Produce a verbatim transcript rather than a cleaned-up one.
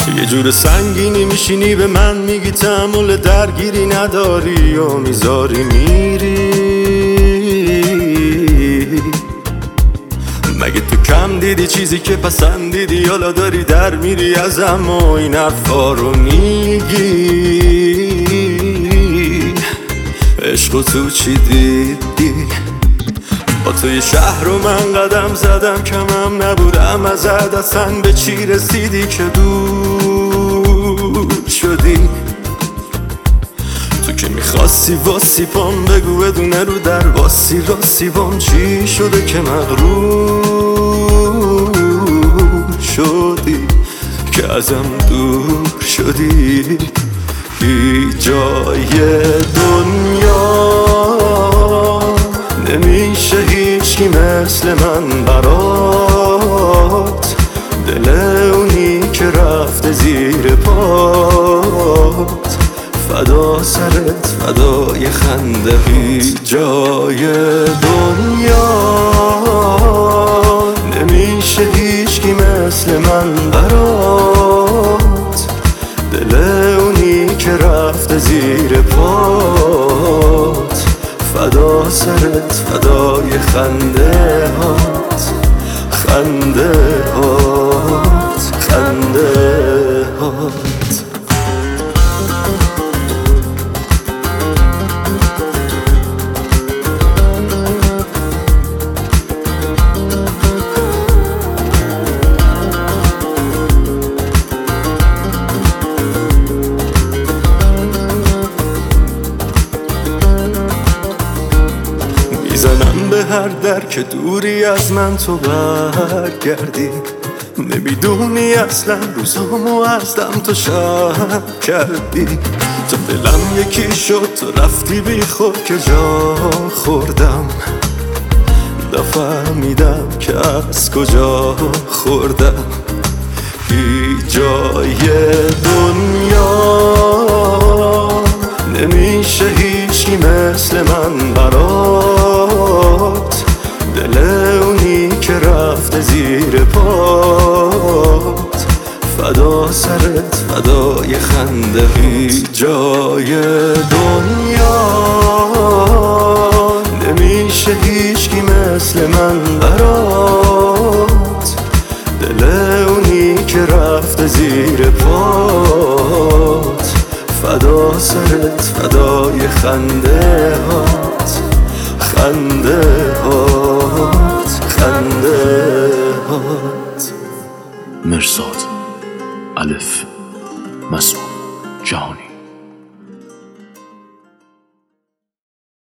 یه جور سنگینی میشینی به من میگی تحمل درگیری نداری و میذاری میری. مگه تو کم دیدی چیزی که پسندیدی، حالا داری در میری ازم و این حرفا رو میگی. عشق تو چی دیدی؟ با توی شهر رو من قدم زدم، کمم نبودم ازت، اصلا به چی رسیدی که دور شدی؟ تو که میخواستی واسی پام بگو بدونه رو در واسی راستی بام چی شده که مغرور شدی، که ازم دور شدی. هیچ جای دنیا نمیشه هیچکی مثل من برات، دل اونی که رفته زیر پات، فدا سرت فدای خنده. هیچ جای دنیا نمیشه هیچکی مثل من برات، دل اونی که رفته زیر پات، فدا سرت فدای خنده هات، خنده هات، خنده هات. میزنم به هر در که دوری از من تو برگردی، نمیدونی اصلا روزامو از دم تو شب کردی. تو دلم یکی شد تو رفتی بی خود که جا خوردم، نفهمیدم که از کجا خوردم. هیچ جای دنیا نمیشه هیچکی مثل من برات، دل اونی که رفته زیر پات، فدا سرت فدای خنده. هیچ جای دنیا نمیشه هیچکی مثل من برات، دل اونی که رفته زیر پات، فدا سرت فدای خنده هات، خنده هات، خنده هات. مرزاد الف مسعود جهانی.